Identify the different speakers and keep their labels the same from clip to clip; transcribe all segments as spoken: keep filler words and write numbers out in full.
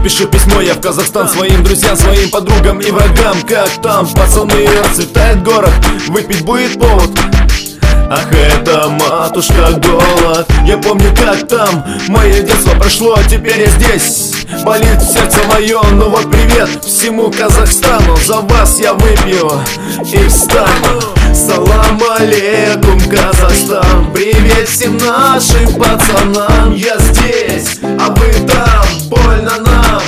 Speaker 1: Пишу письмо я в Казахстан своим друзьям, своим подругам и врагам. Как там, пацаны, расцветает город, выпить будет повод. Ах, это, матушка, голод. Я помню, как там мое детство прошло, а теперь я здесь. Болит сердце мое, ну вот привет всему Казахстану. За вас я выпью и встану. Салам алейкум, Казахстан. Привет всем нашим пацанам. Я здесь, а вы там, больно нам,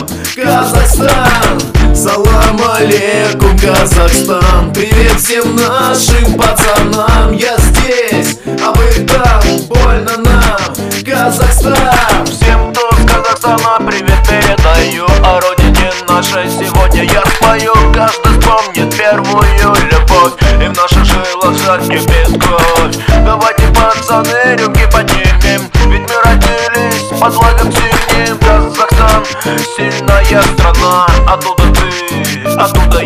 Speaker 1: Казахстан. Салам алейкум, Казахстан. Привет всем нашим пацанам. Я здесь, а вы там, больно нам, Казахстан.
Speaker 2: Всем, кто с Казахстана, привет передаю. О родине нашей сегодня я спою. Каждый вспомнит первую любовь, и в наших жилах закипит кровь. Давайте, пацаны, рюмки поднимем, ведь мы родились под флагом синим. Казахстан, сильная страна, оттуда ты, оттуда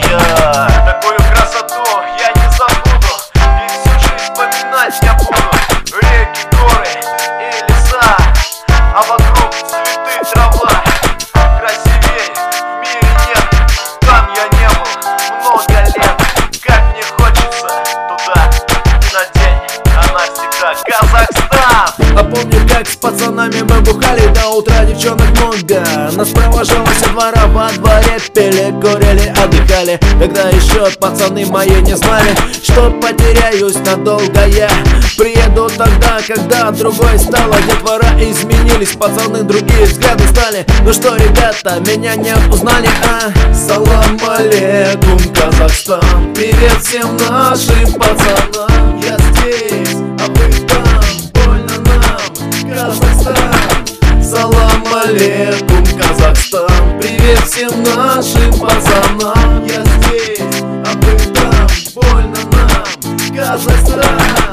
Speaker 2: я. Такую красоту я не забуду, и всю жизнь вспоминать я буду. Реки, горы и леса, а вокруг цветы, трава. Красивей в мире нет, там я не был много лет. Как мне хочется туда и на день, а навсегда Казахстан.
Speaker 1: А помню, как с пацанами мы бухали до утра, девчонок много. Нас провожало со двора, во дворе пели, курили, отдыхали. Когда еще пацаны мои не знали, что потеряюсь надолго я. Приеду тогда, когда другой стало, детвора изменились, пацаны другие взгляды стали. Ну что, ребята, меня не узнали, а? Салам алейкум, Казахстан. Привет всем нашим пацанам. Я здесь, а вы там, больно нам, Казахстан. Салам алейкум, Казахстан. Привет всем нашим пацанам. Я здесь, а вы там, больно нам, Казахстан.